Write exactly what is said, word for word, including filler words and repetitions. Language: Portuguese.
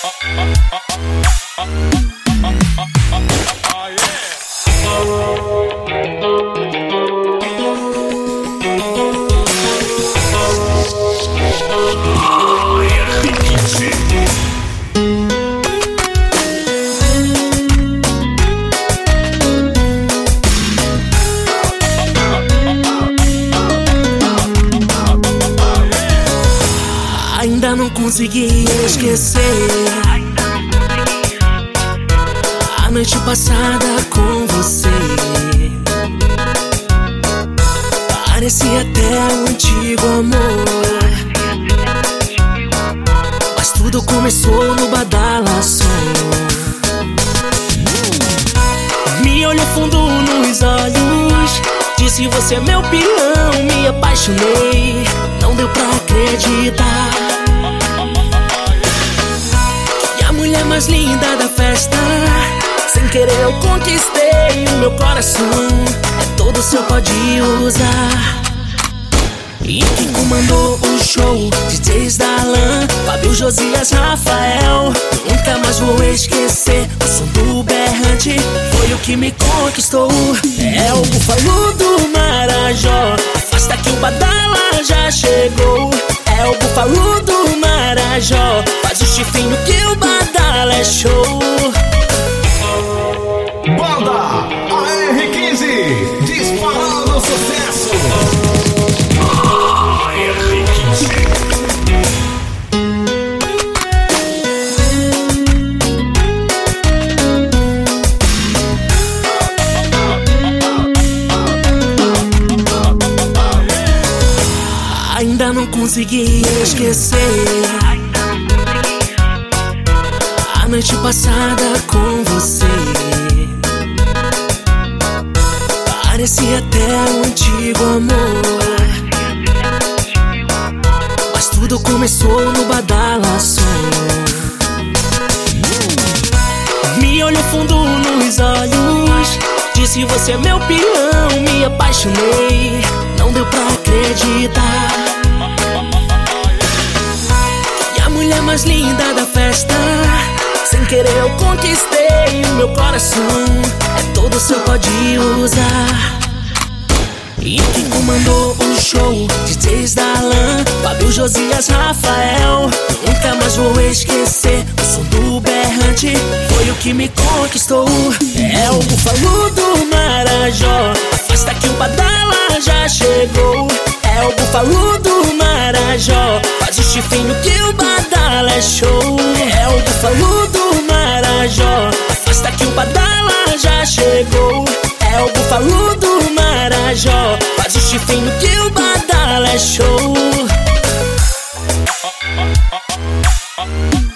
Ainda não consegui esquecer a noite passada com você. Parecia até um antigo amor, mas tudo começou no badalação. Me olhou fundo nos olhos, disse: você é meu peão. Me apaixonei, não deu pra acreditar. E a mulher mais linda da festa, sem querer eu conquistei o meu coração. É todo seu, pode usar. E quem comandou o show? D Js Darlan, Fábio, Josias, Rafael. Nunca mais vou esquecer o som do berrante, foi o que me conquistou. É o búfalo do Marajó, afasta que o badala já chegou. É o búfalo do Marajó, faz o chifrinho que o badala é show. Banda A R quinze, disparando sucesso. A R quinze. Ainda não consegui esquecer a noite passada com você. Parecia até um antigo amor, mas tudo começou no badalação. Me olhou fundo nos olhos, disse: você é meu peão. Me apaixonei, não deu pra acreditar. E a mulher mais linda da festa, sem querer eu conquistei o meu coração. É todo seu, pode usar. E quem comandou o show? D Js Darlan, Fábio, Josias, Rafael. Nunca mais vou esquecer o som do berrante, foi o que me conquistou. É o búfalo do Marajó, afasta que o badala já chegou. É o búfalo do Marajó, faz o chifrinho que o badala é show. É o búfalo do Marajó, afasta que o badala já chegou. É o búfalo do Marajó, faz o chifrinho que o badala é show.